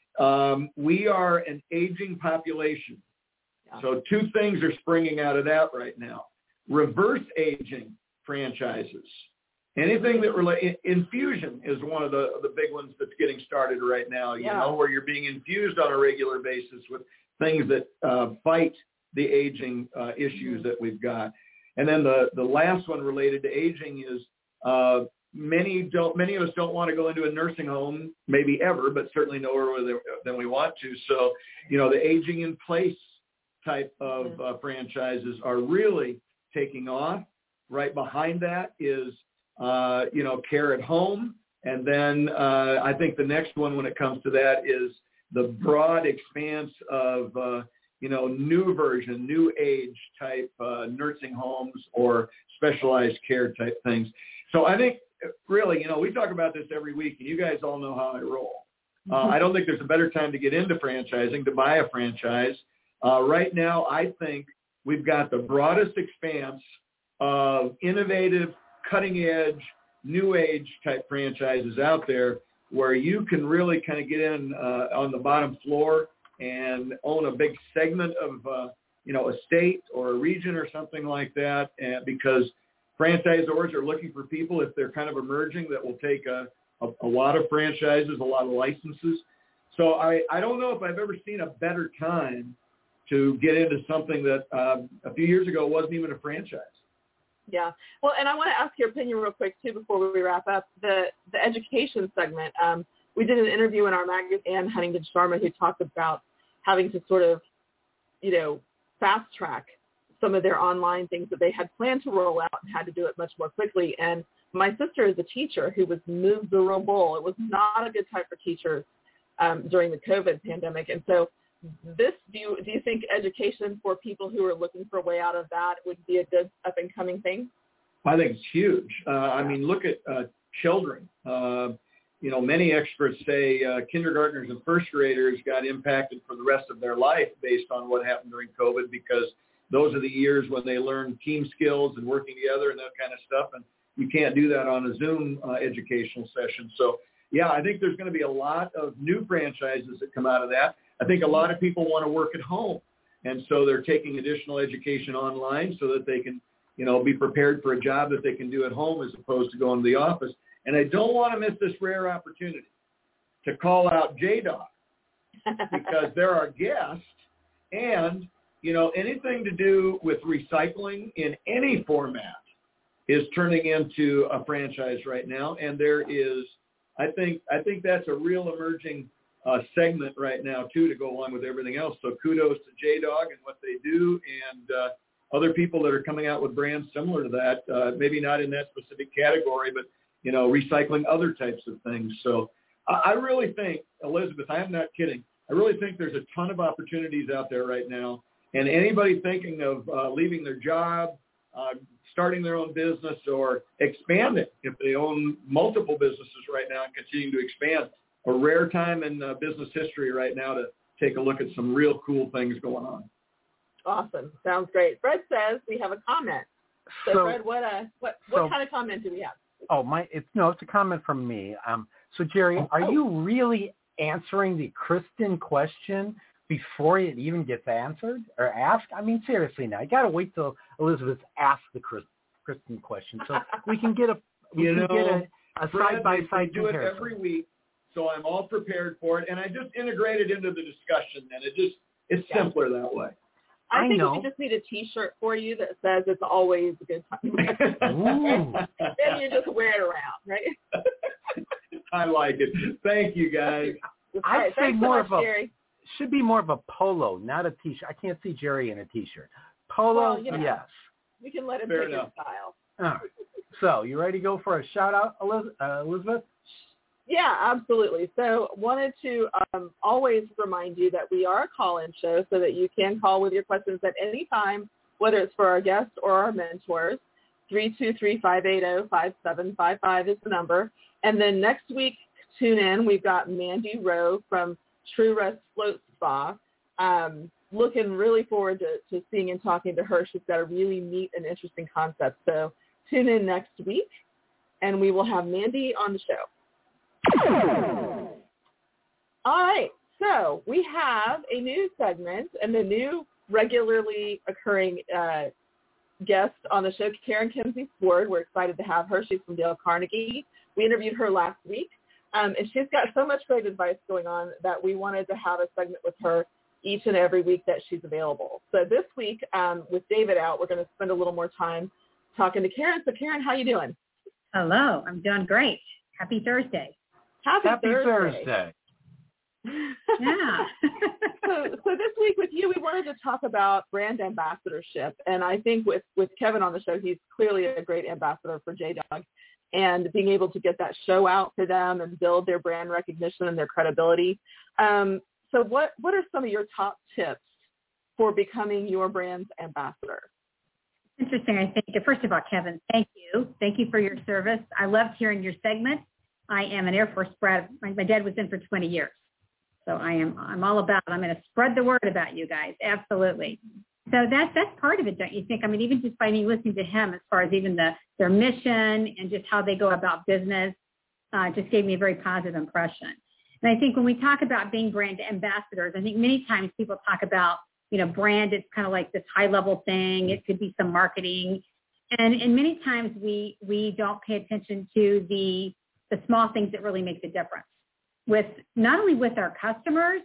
Um, we are an aging population. Yeah. So two things are springing out of that right now. Reverse aging franchises. Anything that relate, infusion is one of the, the big ones that's getting started right now, you yeah. know, where you're being infused on a regular basis with things that uh, fight the aging uh, issues mm-hmm. that we've got. And then the, the last one related to aging is uh, many don't many of us don't want to go into a nursing home, maybe ever, but certainly nowhere than we want to. So, you know, the aging in place type of mm-hmm. uh, franchises are really taking off. Right behind that is, uh, you know, care at home. And then uh, I think the next one when it comes to that is the broad expanse of, uh, you know, new version, new age type uh, nursing homes or specialized care type things. So I think really, you know, we talk about this every week, and you guys all know how I roll. Uh, I don't think there's a better time to get into franchising, to buy a franchise. Uh, right now, I think we've got the broadest expanse of innovative, cutting edge, new age type franchises out there where you can really kind of get in uh, on the bottom floor and own a big segment of, uh, you know, a state or a region or something like that, and because franchisors are looking for people, if they're kind of emerging, that will take a, a, a lot of franchises, a lot of licenses. So I, I don't know if I've ever seen a better time to get into something that uh, a few years ago wasn't even a franchise. Yeah. Well, and I want to ask your opinion real quick, too, before we wrap up. The the education segment, um, we did an interview in our magazine, Ann Huntington Sharma, who talked about having to sort of, you know, fast track some of their online things that they had planned to roll out and had to do it much more quickly. And my sister is a teacher who was miserable. It was not a good time for teachers um, during the COVID pandemic. And so this, do you, do you think education for people who are looking for a way out of that would be a good up-and-coming thing? I think it's huge. Uh, I mean, look at uh, children. Uh, you know, many experts say uh, kindergartners and first graders got impacted for the rest of their life based on what happened during COVID, because those are the years when they learn team skills and working together and that kind of stuff. And you can't do that on a Zoom uh, educational session. So, yeah, I think there's going to be a lot of new franchises that come out of that. I think a lot of people want to work at home. And so they're taking additional education online so that they can, you know, be prepared for a job that they can do at home as opposed to going to the office. And I don't want to miss this rare opportunity to call out J Dog because they're our guest. And, you know, anything to do with recycling in any format is turning into a franchise right now. And there is, I think, I think that's a real emerging uh, segment right now, too, to go along with everything else. So kudos to J Dog and what they do, and uh, other people that are coming out with brands similar to that, uh, maybe not in that specific category, but, you know, recycling other types of things. So I, I really think, Elizabeth, I am not kidding, I really think there's a ton of opportunities out there right now. And anybody thinking of uh, leaving their job, uh, starting their own business, or expanding, if they own multiple businesses right now and continuing to expand, a rare time in uh, business history right now to take a look at some real cool things going on. Awesome. Sounds great. Fred says we have a comment. So, so Fred, what uh, what what so, kind of comment do we have? Oh, my, it's no, it's a comment from me. Um, so Jerry, are oh. you really answering the Kristen question before it even gets answered or asked? I mean, seriously now, you got to wait till Elizabeth asks the Chris, Kristen question so we can get a we you can know, get a, a Fred, side-by-side do it comparison. every week, so I'm all prepared for it, and I just integrate it into the discussion, and it just it's yeah. simpler that way. I, I think know. we just need a T-shirt for you that says it's always a good time. Ooh. Then you just wear it around, right? I like it. Thank you, guys. I'd right, say more so much, of a Jerry. should be more of a polo, not a T-shirt. I can't see Jerry in a T-shirt. Polo, well, you know, yes. We can let him Fair pick enough. his style. All right. So, you ready to go for a shout-out, Eliz- uh, Elizabeth? Yeah, absolutely. So wanted to um, always remind you that we are a call-in show so that you can call with your questions at any time, whether it's for our guests or our mentors. three two three, five eight zero, five seven five five is the number. And then next week, tune in. We've got Mandy Rowe from True Rest Float Spa. Um, looking really forward to, to seeing and talking to her. She's got a really neat and interesting concept. So tune in next week, and we will have Mandy on the show. All right, so we have a new segment and a new regularly occurring uh, guest on the show, Karen Kinsey Ford. We're excited to have her. She's from Dale Carnegie. We interviewed her last week, um, and she's got so much great advice going on that we wanted to have a segment with her each and every week that she's available. So this week, um, with David out, we're going to spend a little more time talking to Karen. So Karen, how you doing? Hello, I'm doing great. Happy Thursday. Happy, Happy Thursday. Thursday. Yeah. so, so this week with you, we wanted to talk about brand ambassadorship. And I think with, with Kevin on the show, he's clearly a great ambassador for J-Dog, and being able to get that show out for them and build their brand recognition and their credibility. Um, so what, what are some of your top tips for becoming your brand's ambassador? Interesting. I think, first of all, Kevin, thank you. Thank you for your service. I loved hearing your segment. I am an Air Force brat. My, my dad was in for twenty years. So I am, I'm all about it. I'm going to spread the word about you guys. Absolutely. So that's, that's part of it, don't you think? I mean, even just by me listening to him as far as even the, their mission and just how they go about business, uh, just gave me a very positive impression. And I think when we talk about being brand ambassadors, I think many times people talk about, you know, brand, it's kind of like this high level thing. It could be some marketing. And, and many times we, we don't pay attention to the, the small things that really make the difference with not only with our customers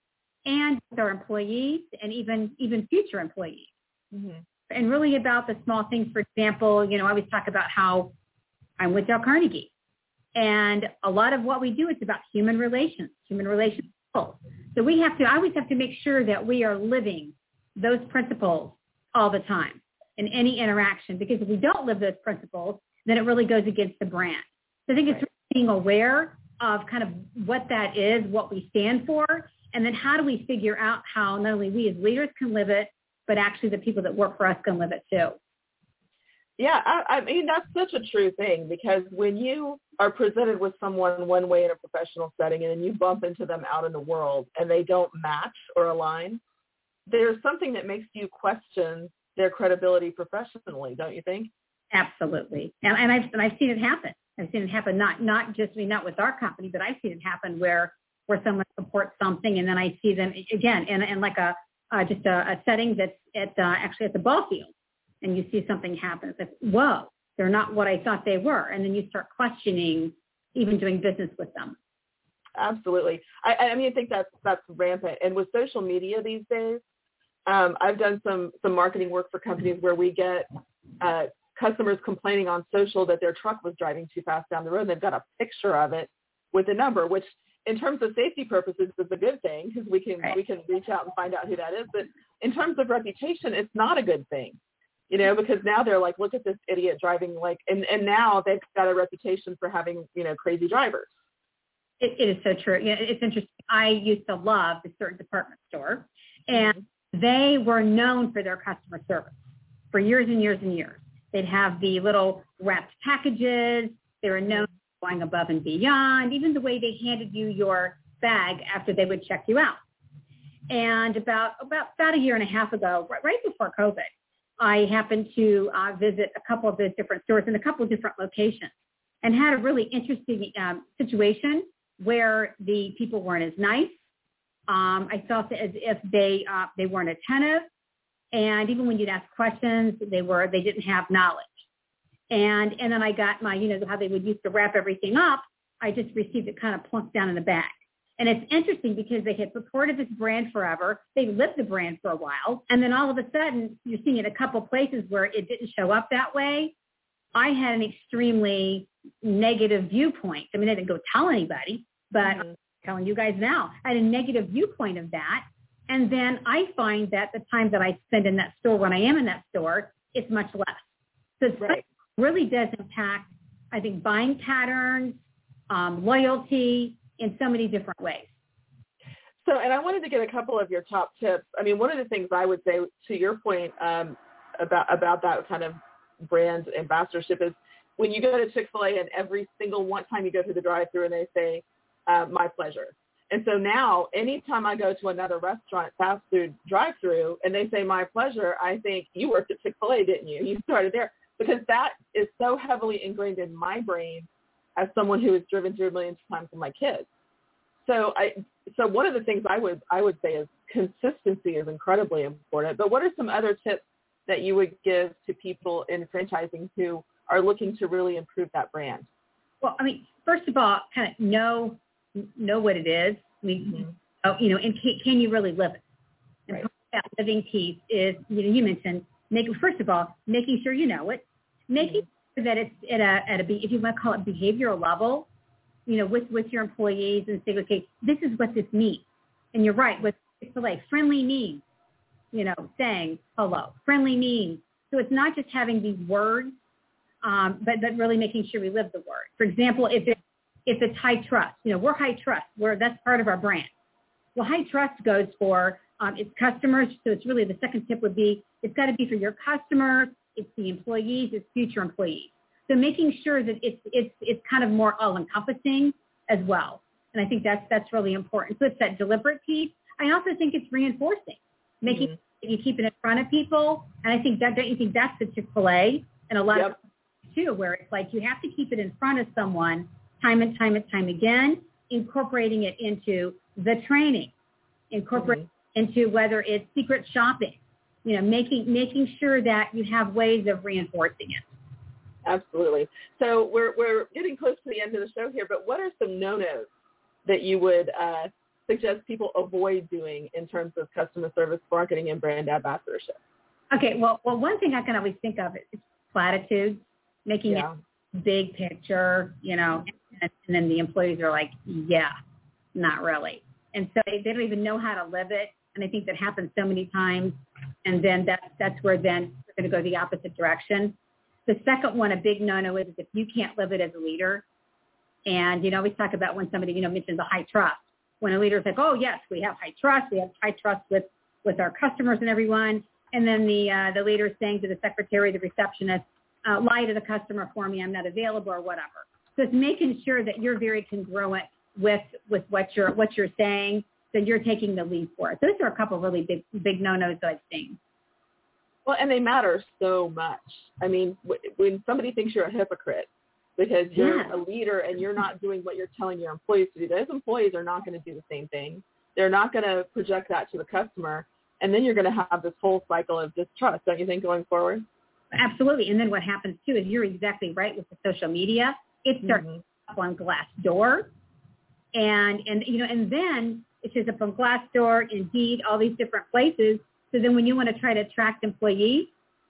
and with our employees and even, even future employees. Mm-hmm. And really about the small things. For example, you know, I always talk about how I'm with Dale Carnegie, and a lot of what we do is about human relations, human relations. So we have to, I always have to make sure that we are living those principles all the time in any interaction, because if we don't live those principles, then it really goes against the brand. So I think it's really being aware of kind of what that is, what we stand for, and then how do we figure out how not only we as leaders can live it, but actually the people that work for us can live it too. Yeah, I, I mean, that's such a true thing, because when you are presented with someone one way in a professional setting and then you bump into them out in the world and they don't match or align, there's something that makes you question their credibility professionally, don't you think? Absolutely. And, and, I've, and I've seen it happen. I've seen it happen, not not just, I mean, not with our company, but I've seen it happen where, where someone supports something and then I see them, again, in, in like a uh, just a, a setting that's at uh, actually at the ball field. And you see something happen. It's like, whoa, they're not what I thought they were. And then you start questioning even doing business with them. Absolutely. I, I mean, I think that's, that's rampant. And with social media these days, um, I've done some, some marketing work for companies where we get uh, customers complaining on social that their truck was driving too fast down the road. And they've got a picture of it with a number, which in terms of safety purposes is a good thing, because we can, right. we can reach out and find out who that is. But in terms of reputation, it's not a good thing. You know, because now they're like, look at this idiot driving like, and, and now they've got a reputation for having, you know, crazy drivers. It, it is so true. You know, it's interesting. I used to love a certain department store, and mm-hmm. they were known for their customer service for years and years and years. They'd have the little wrapped packages. They were known for going above and beyond, even the way they handed you your bag after they would check you out. And about, about, about a year and a half ago, right, right before COVID, I happened to uh, visit a couple of those different stores in a couple of different locations and had a really interesting um, situation where the people weren't as nice. Um, I felt as if they uh, they weren't attentive, and even when you'd ask questions, they were they didn't have knowledge. And and then I got my, you know, how they would used to wrap everything up. I just received it kind of plunked down in a bag. And it's interesting because they had supported this brand forever. They lived the brand for a while. And then all of a sudden, you're seeing it a couple places where it didn't show up that way. I had an extremely negative viewpoint. I mean, I didn't go tell anybody, but mm-hmm. I'm telling you guys now. I had a negative viewpoint of that. And then I find that the time that I spend in that store, when I am in that store, it's much less. So it right. really does impact, I think, buying patterns, um, loyalty, in so many different ways. So, and I wanted to get a couple of your top tips. I mean, one of the things I would say, to your point um, about about that kind of brand ambassadorship, is when you go to Chick-fil-A and every single one time you go through the drive-thru and they say, uh, my pleasure. And so now anytime I go to another restaurant, fast food drive-thru, and they say my pleasure, I think, you worked at Chick-fil-A, didn't you? You started there. Because that is so heavily ingrained in my brain as someone who has driven through millions of times with my kids. So I, so one of the things I would, I would say is consistency is incredibly important. But what are some other tips that you would give to people in franchising who are looking to really improve that brand? Well, I mean, first of all, kind of know, know what it is. I mean, mm-hmm. oh, you know, and can, can you really live it? And right. part of that living piece is, you know, you mentioned, making, first of all, making sure you know it, making mm-hmm. that it's at a, at a, if you want to call it behavioral level, you know, with, with your employees and say, okay, this is what this means. And you're right, with Chick-fil-A, friendly means you know, saying hello, friendly means. So it's not just having these words, um, but, but really making sure we live the word. For example, if it, if it's high trust, you know, we're high trust. We're, that's part of our brand. Well, high trust goes for um, its customers. So it's really the second tip would be it's got to be for your customers, it's the employees, it's future employees. So making sure that it's it's it's kind of more all-encompassing as well. And I think that's that's really important. So it's that deliberate piece. I also think it's reinforcing, making mm-hmm. sure you keep it in front of people. And I think that don't you think that's the Chick-fil-A and a lot yep. of too, where it's like you have to keep it in front of someone time and time and time again, incorporating it into the training, incorporating mm-hmm. into whether it's secret shopping, you know, making making sure that you have ways of reinforcing it. Absolutely. So we're we're getting close to the end of the show here, but what are some no-nos that you would uh, suggest people avoid doing in terms of customer service marketing and brand ambassadorship? Okay, well, well, one thing I can always think of is platitudes, making yeah. it big picture, you know, and, and then the employees are like, yeah, not really. And so they, they don't even know how to live it. And I think that happens so many times. And then that, that's where then we're going to go the opposite direction. The second one, a big no-no, is if you can't live it as a leader. And, you know, we talk about when somebody, you know, mentions a high trust. When a leader's like, oh, yes, we have high trust. We have high trust with, with our customers and everyone. And then the uh, the leader is saying to the secretary, the receptionist, uh, lie to the customer for me, I'm not available or whatever. So it's making sure that you're very congruent with with what you're what you're saying, so you're taking the lead for it. Those are a couple of really big big no-nos that I've seen. Well, and they matter so much. I mean, w- when somebody thinks you're a hypocrite because you're yeah. a leader and you're not doing what you're telling your employees to do, those employees are not going to do the same thing. They're not going to project that to the customer, and then you're going to have this whole cycle of distrust, don't you think, going forward? Absolutely. And then what happens, too, is you're exactly right with the social media. It starts mm-hmm. up on Glassdoor. And, and, you know, and then it shows up on Glassdoor, Indeed, all these different places. So then when you want to try to attract employees,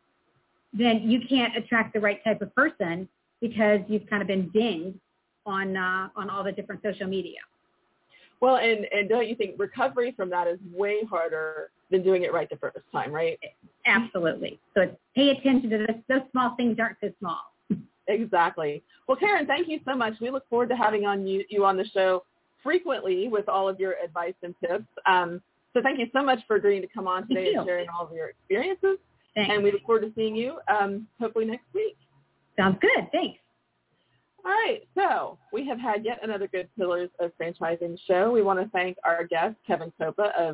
then you can't attract the right type of person because you've kind of been dinged on uh, on all the different social media. Well, and, and don't you think recovery from that is way harder than doing it right the first time, right? Absolutely. So it's, pay attention to this. Those small things aren't so small. Exactly. Well, Karen, thank you so much. We look forward to having on you, you on the show frequently with all of your advice and tips. Um, so thank you so much for agreeing to come on today and sharing all of your experiences. Thanks. And we look forward to seeing you um, hopefully next week. Sounds good. Thanks. All right. So we have had yet another Good Pillars of Franchising show. We want to thank our guest, Kevin Copa of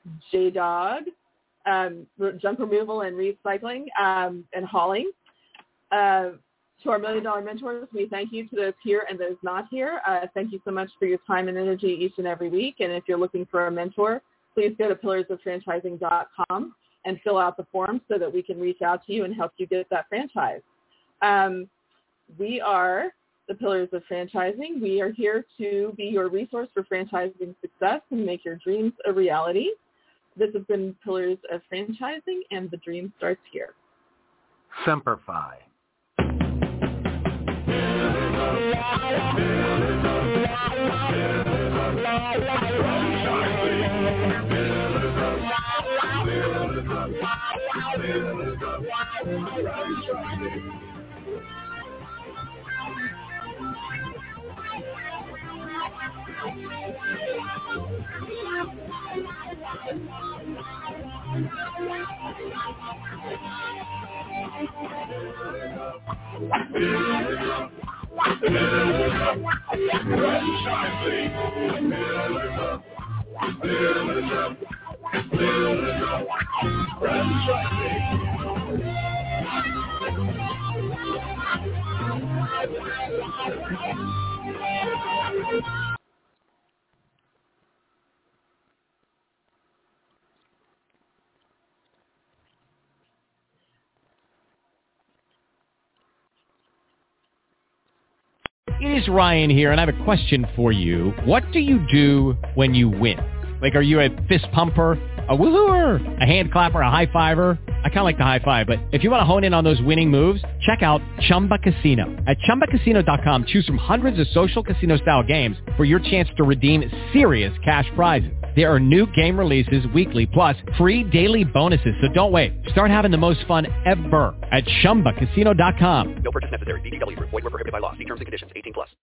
J-Dog, um, Junk Removal and Recycling um, and Hauling. Uh, to our Million Dollar Mentors, we thank you to those here and those not here. Uh, thank you so much for your time and energy each and every week. And if you're looking for a mentor, please go to pillars of franchising dot com and fill out the form so that we can reach out to you and help you get that franchise. Um, we are the Pillars of Franchising. We are here to be your resource for franchising success and make your dreams a reality. This has been Pillars of Franchising, and the dream starts here. Semper Fi. It is Ryan here, and I have a question for you. What do you do when you win? Like, are you a fist pumper, a woohooer, a hand clapper, a high fiver? I kind of like the high five, but if you want to hone in on those winning moves, check out Chumba Casino. At Chumba Casino dot com, choose from hundreds of social casino-style games for your chance to redeem serious cash prizes. There are new game releases weekly, plus free daily bonuses. So don't wait. Start having the most fun ever at Chumba Casino dot com. No purchase necessary. V G W. Void where prohibited by law. See terms and conditions. eighteen plus.